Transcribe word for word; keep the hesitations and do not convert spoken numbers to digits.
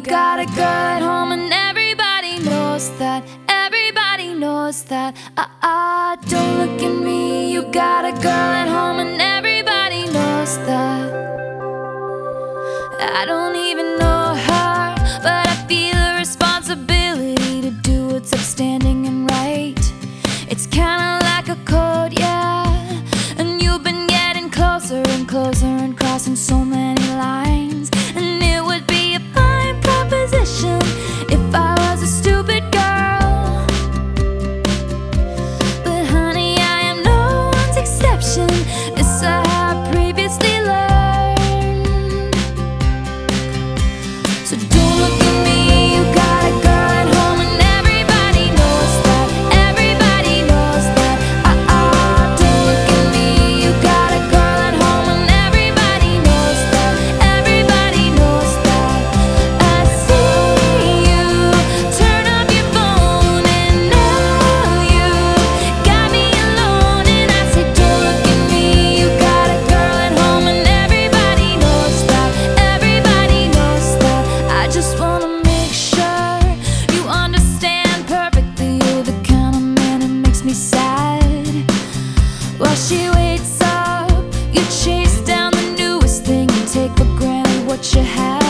got a girl at home and everybody knows that. Everybody knows that. Ah, ah, don't look at me. You got a girl at home and everybody knows that. I don't even know her, but I feel a responsibility to do what's upstanding and right. It's kinda like a code, yeah. And you've been getting closer and closer and crossing so many lines. And it would be a fine proposition if I was a stupid girl. But honey, I am no one's exception. This I have previously learned. So don't look at me. You got a girl at home and everybody knows that. Everybody knows that. Ah, ah, don't look at me. You got a girl at home and everybody knows that. Everybody knows that. I see you turn off your phone and now you got me alone. And I say don't look at me. You got a girl at home and everybody knows that. Everybody knows that. I just wanna make sure you understand perfectly. You're the kind of man that makes me sad. While she waits up, you chase down the newest thing and take for granted what you have.